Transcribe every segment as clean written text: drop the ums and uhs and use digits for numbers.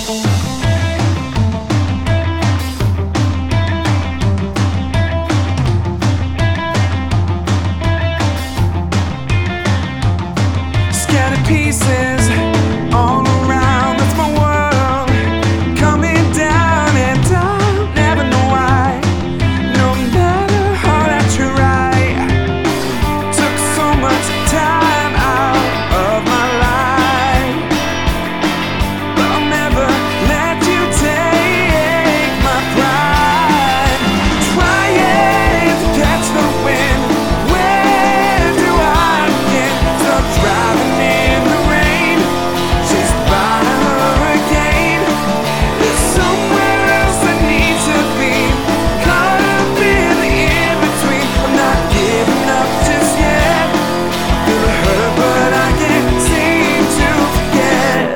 Scattered pieces all around, that's my world coming down, and I'll never know why. No matter how I try, took so much time out of my life, but I'll never let you take my pride. Trying to catch the wind, where do I begin? Stop driving in the rain, chased by a hurricane. There's somewhere else I need to be, caught up in the in-between. I'm not giving up just yet. I feel the hurt, but I can't seem to forget.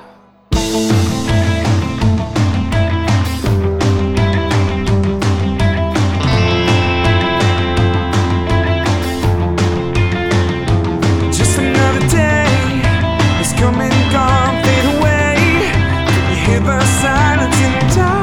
Just another day has come and gone, fade away. Can you hear the silence in time?